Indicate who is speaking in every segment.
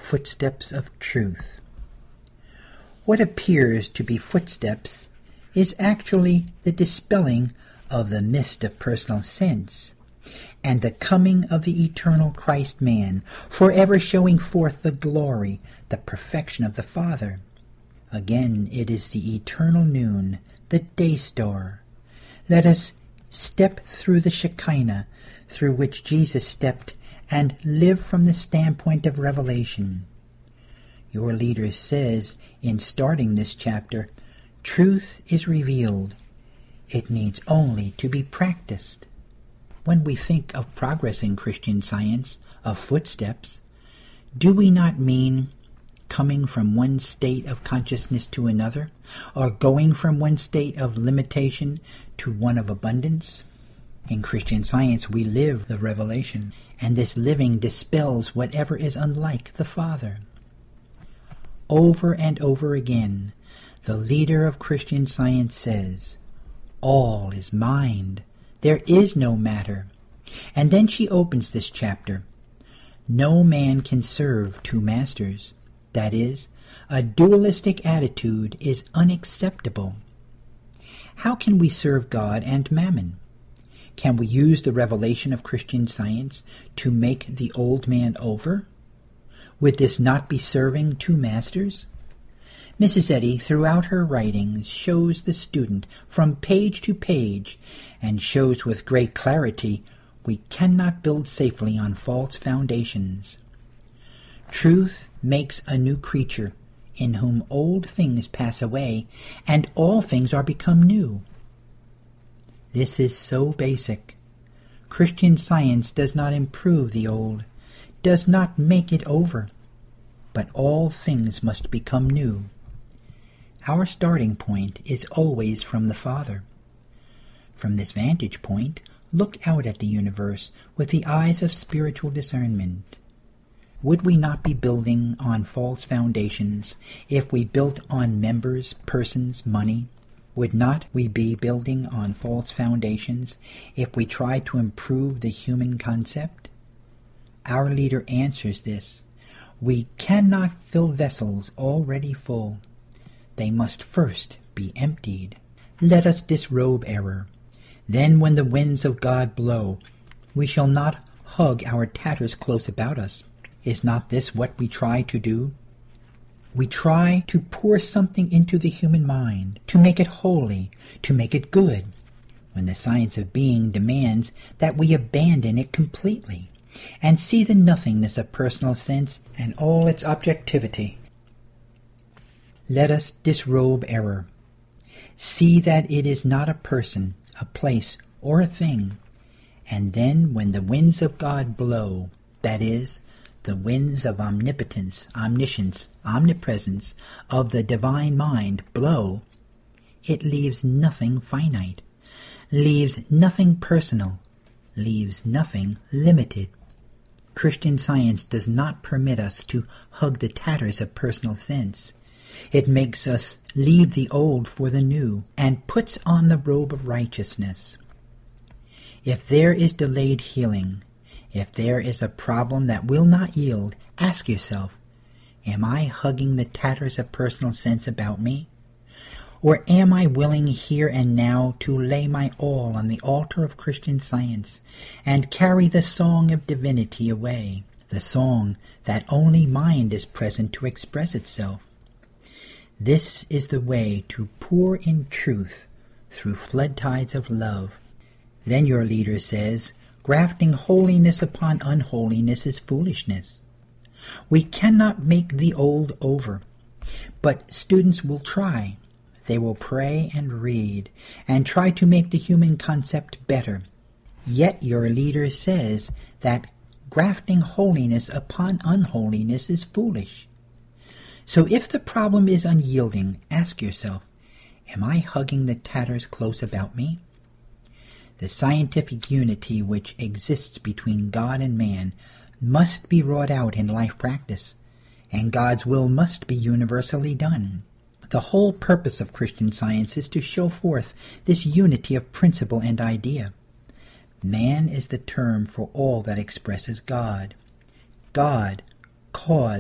Speaker 1: footsteps of truth. What appears to be footsteps is actually the dispelling of the mist of personal sense and the coming of the eternal Christ-man, forever showing forth the glory, the perfection of the Father. Again, it is the eternal noon, the day star. Let us step through the Shekinah, through which Jesus stepped, and live from the standpoint of revelation. Your leader says, in starting this chapter, truth is revealed. It needs only to be practiced. When we think of progress in Christian Science, of footsteps, do we not mean coming from one state of consciousness to another, or going from one state of limitation to one of abundance? In Christian Science, we live the revelation, and this living dispels whatever is unlike the Father. Over and over again, the leader of Christian Science says, all is mind. There is no matter. And then she opens this chapter. No man can serve two masters. That is, a dualistic attitude is unacceptable. How can we serve God and mammon? Can we use the revelation of Christian Science to make the old man over? Would this not be serving two masters? Mrs. Eddy, throughout her writings, shows the student from page to page, and shows with great clarity we cannot build safely on false foundations. Truth makes a new creature, in whom old things pass away, and all things are become new. This is so basic. Christian Science does not improve the old, does not make it over, but all things must become new. Our starting point is always from the Father. From this vantage point, look out at the universe with the eyes of spiritual discernment. Would we not be building on false foundations if we built on members, persons, money? Would not we be building on false foundations if we tried to improve the human concept? Our leader answers this. We cannot fill vessels already full. They must first be emptied. Let us disrobe error. Then when the winds of God blow, we shall not hug our tatters close about us. Is not this what we try to do? We try to pour something into the human mind, to make it holy, to make it good, when the science of being demands that we abandon it completely and see the nothingness of personal sense and all its objectivity. Let us disrobe error. See that it is not a person, a place, or a thing, and then when the winds of God blow, that is, the winds of omnipotence, omniscience, omnipresence, of the divine mind blow, it leaves nothing finite, leaves nothing personal, leaves nothing limited. Christian Science does not permit us to hug the tatters of personal sense. It makes us leave the old for the new, and puts on the robe of righteousness. If there is delayed healing, if there is a problem that will not yield, ask yourself, am I hugging the tatters of personal sense about me? Or am I willing here and now to lay my all on the altar of Christian Science and carry the song of divinity away, the song that only mind is present to express itself? This is the way to pour in truth through flood tides of love. Then your leader says, grafting holiness upon unholiness is foolishness. We cannot make the old over, but students will try. They will pray and read and try to make the human concept better. Yet your leader says that grafting holiness upon unholiness is foolish. So if the problem is unyielding, ask yourself, am I hugging the tatters close about me? The scientific unity which exists between God and man must be wrought out in life practice, and God's will must be universally done. The whole purpose of Christian Science is to show forth this unity of principle and idea. Man is the term for all that expresses God. God, cause,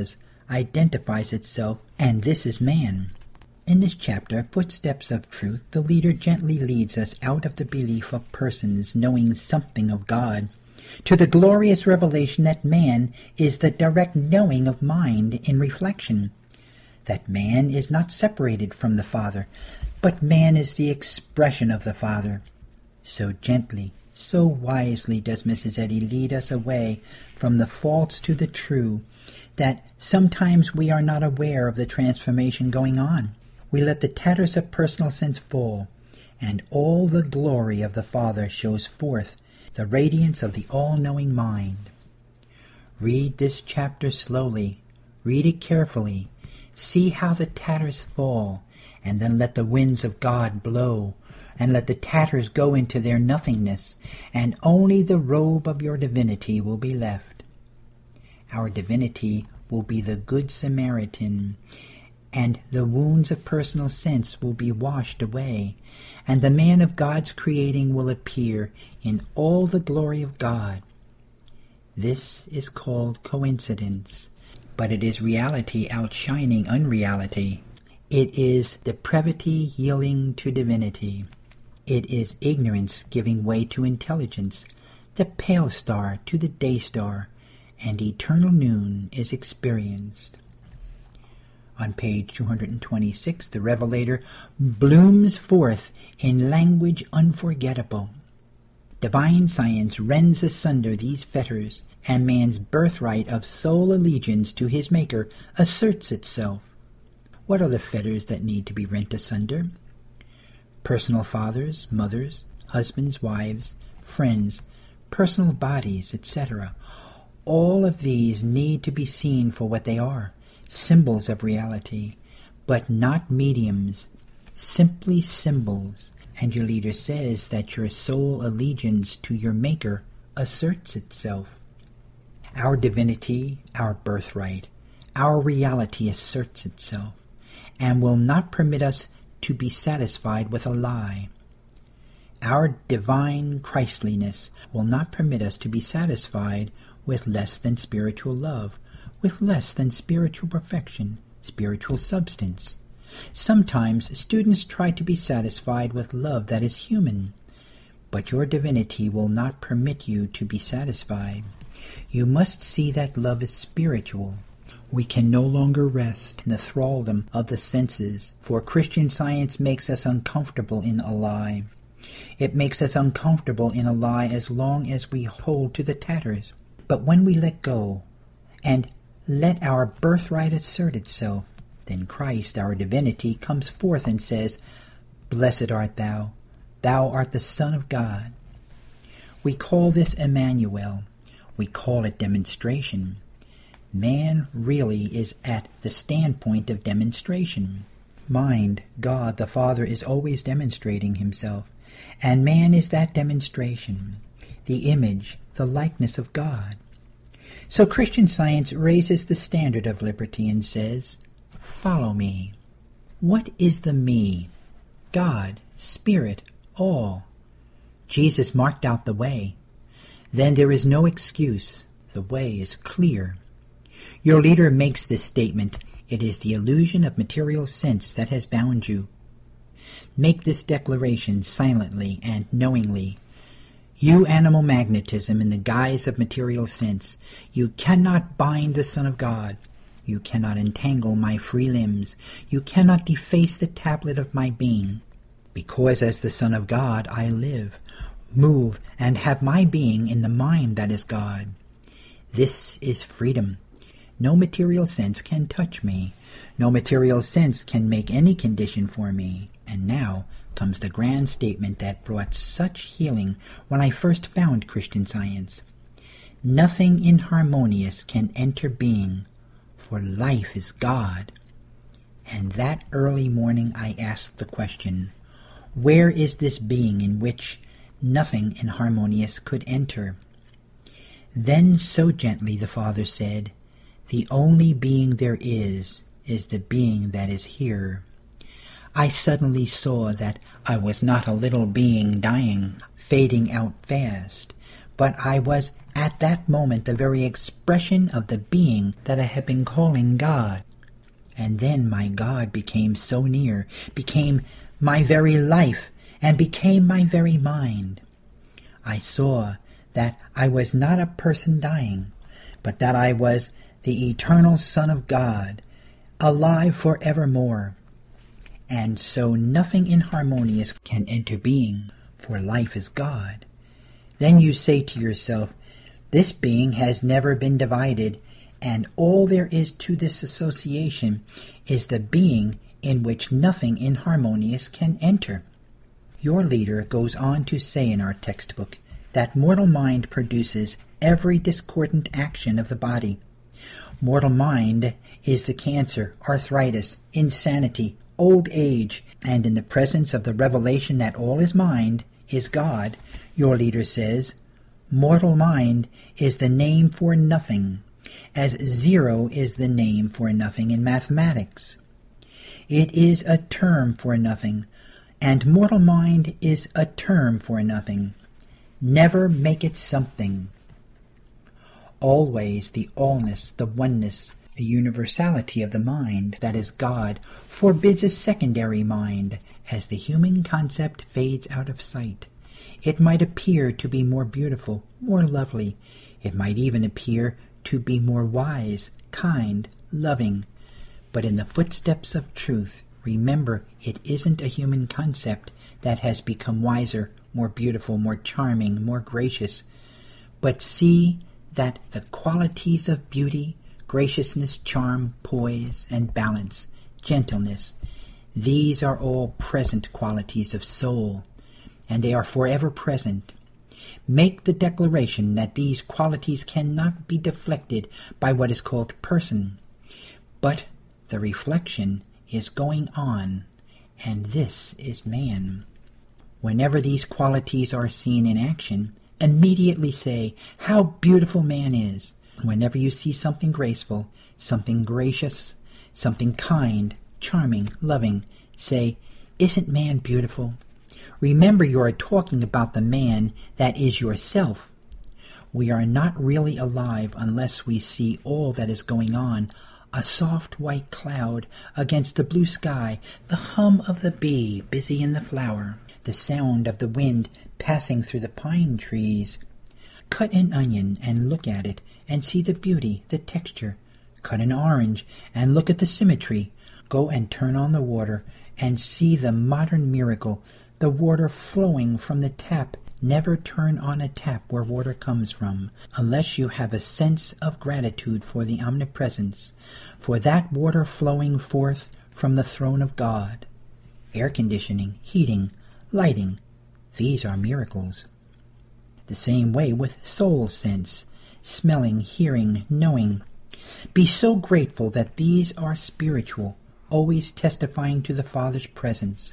Speaker 1: identifies itself, and this is man. In this chapter, Footsteps of Truth, the leader gently leads us out of the belief of persons knowing something of God to the glorious revelation that man is the direct knowing of mind in reflection, that man is not separated from the Father, but man is the expression of the Father. So gently, so wisely does Mrs. Eddy lead us away from the false to the true, that sometimes we are not aware of the transformation going on. We let the tatters of personal sense fall, and all the glory of the Father shows forth, the radiance of the all-knowing mind. Read this chapter slowly, read it carefully, see how the tatters fall, and then let the winds of God blow, and let the tatters go into their nothingness, and only the robe of your divinity will be left. Our divinity will be the Good Samaritan, and the wounds of personal sense will be washed away, and the man of God's creating will appear in all the glory of God. This is called coincidence, but it is reality outshining unreality. It is depravity yielding to divinity. It is ignorance giving way to intelligence, the pale star to the day star, and eternal noon is experienced. On page 226, the Revelator blooms forth in language unforgettable. Divine science rends asunder these fetters, and man's birthright of sole allegiance to his Maker asserts itself. What are the fetters that need to be rent asunder? Personal fathers, mothers, husbands, wives, friends, personal bodies, etc. All of these need to be seen for what they are, symbols of reality, but not mediums, simply symbols. And your leader says that your sole allegiance to your Maker asserts itself. Our divinity, our birthright, our reality asserts itself, and will not permit us to be satisfied with a lie. Our divine Christliness will not permit us to be satisfied with less than spiritual love, with less than spiritual perfection, spiritual substance. Sometimes students try to be satisfied with love that is human, but your divinity will not permit you to be satisfied. You must see that love is spiritual. We can no longer rest in the thraldom of the senses, for Christian Science makes us uncomfortable in a lie. It makes us uncomfortable in a lie as long as we hold to the tatters. But when we let go and let our birthright assert itself, then Christ, our divinity, comes forth and says, "Blessed art thou, thou art the Son of God." We call this Emmanuel. We call it demonstration. Man really is at the standpoint of demonstration. Mind, God the Father is always demonstrating himself, and man is that demonstration, the image, the likeness of God. So Christian Science raises the standard of liberty and says, "Follow me." What is the me? God, Spirit, all. Jesus marked out the way. Then there is no excuse. The way is clear. Your leader makes this statement. It is the illusion of material sense that has bound you. Make this declaration silently and knowingly. You animal magnetism in the guise of material sense, you cannot bind the Son of God. You cannot entangle my free limbs. You cannot deface the tablet of my being. Because as the Son of God I live, move, and have my being in the mind that is God. This is freedom. No material sense can touch me. No material sense can make any condition for me. And now comes the grand statement that brought such healing when I first found Christian Science. Nothing inharmonious can enter being, for life is God. And that early morning I asked the question, where is this being in which nothing inharmonious could enter? Then so gently the Father said, the only being there is the being that is here. I suddenly saw that I was not a little being dying, fading out fast, but I was at that moment the very expression of the being that I had been calling God. And then my God became so near, became my very life, and became my very mind. I saw that I was not a person dying, but that I was the eternal Son of God, alive forevermore. And so nothing inharmonious can enter being, for life is God. Then you say to yourself, this being has never been divided, and all there is to this association is the being in which nothing inharmonious can enter. Your leader goes on to say in our textbook that mortal mind produces every discordant action of the body. Mortal mind is the cancer, arthritis, insanity, old age, and in the presence of the revelation that all is mind, is God, your leader says, mortal mind is the name for nothing, as zero is the name for nothing in mathematics. It is a term for nothing, and mortal mind is a term for nothing. Never make it something. Always the allness, the oneness, the universality of the mind, that is God, forbids a secondary mind, as the human concept fades out of sight. It might appear to be more beautiful, more lovely. It might even appear to be more wise, kind, loving. But in the footsteps of truth, remember it isn't a human concept that has become wiser, more beautiful, more charming, more gracious. But see that the qualities of beauty, graciousness, charm, poise, and balance, gentleness, these are all present qualities of soul, and they are forever present. Make the declaration that these qualities cannot be deflected by what is called person, but the reflection is going on, and this is man. Whenever these qualities are seen in action, immediately say, how beautiful man is. Whenever you see something graceful, something gracious, something kind, charming, loving, say, isn't man beautiful? Remember you are talking about the man that is yourself. We are not really alive unless we see all that is going on, a soft white cloud against the blue sky, the hum of the bee busy in the flower, the sound of the wind passing through the pine trees. Cut an onion and look at it and see the beauty, the texture. Cut an orange and look at the symmetry. Go and turn on the water and see the modern miracle, the water flowing from the tap. Never turn on a tap where water comes from, unless you have a sense of gratitude for the omnipresence, for that water flowing forth from the throne of God. Air conditioning, heating, lighting, these are miracles. The same way with soul sense, smelling, hearing, knowing. Be so grateful that these are spiritual, always testifying to the Father's presence.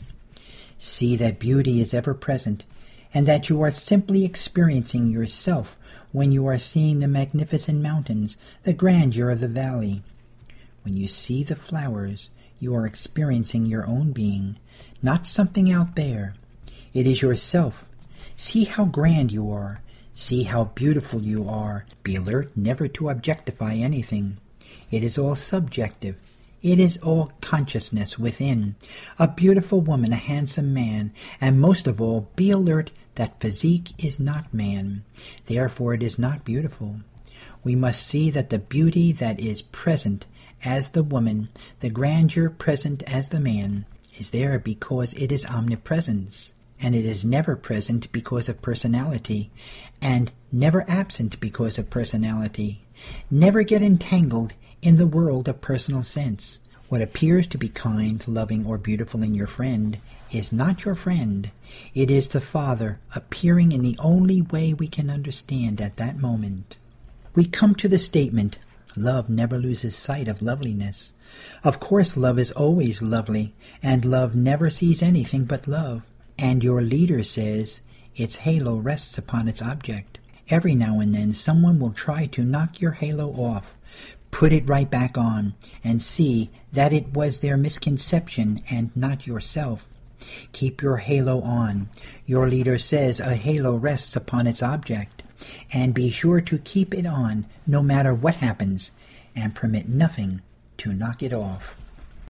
Speaker 1: See that beauty is ever present, and that you are simply experiencing yourself when you are seeing the magnificent mountains, the grandeur of the valley. When you see the flowers, you are experiencing your own being, not something out there. It is yourself. See how grand you are. See how beautiful you are. Be alert never to objectify anything. It is all subjective. It is all consciousness within. A beautiful woman, a handsome man, and most of all, be alert that physique is not man. Therefore it is not beautiful. We must see that the beauty that is present as the woman, the grandeur present as the man, is there because it is omnipresence, and it is never present because of personality, and never absent because of personality. Never get entangled in the world of personal sense. What appears to be kind, loving, or beautiful in your friend is not your friend. It is the Father appearing in the only way we can understand at that moment. We come to the statement, love never loses sight of loveliness. Of course love is always lovely, and love never sees anything but love. And your leader says its halo rests upon its object. Every now and then someone will try to knock your halo off. Put it right back on, and see that it was their misconception and not yourself. Keep your halo on. Your leader says a halo rests upon its object. and be sure to keep it on no matter what happens, and permit nothing to knock it off.